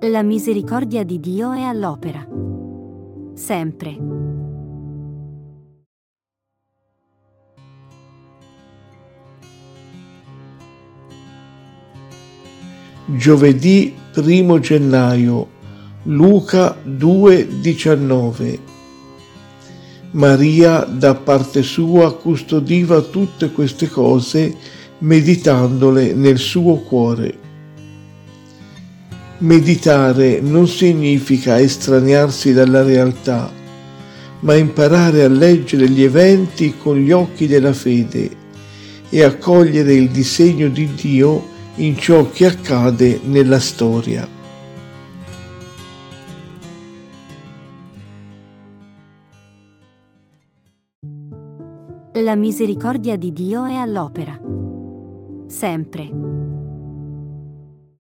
La misericordia di Dio è all'opera. Sempre. Giovedì 1 gennaio, Luca 2,19. Maria da parte sua custodiva tutte queste cose, meditandole nel suo cuore. Meditare non significa estraniarsi dalla realtà, ma imparare a leggere gli eventi con gli occhi della fede e a cogliere il disegno di Dio in ciò che accade nella storia. La misericordia di Dio è all'opera. Sempre.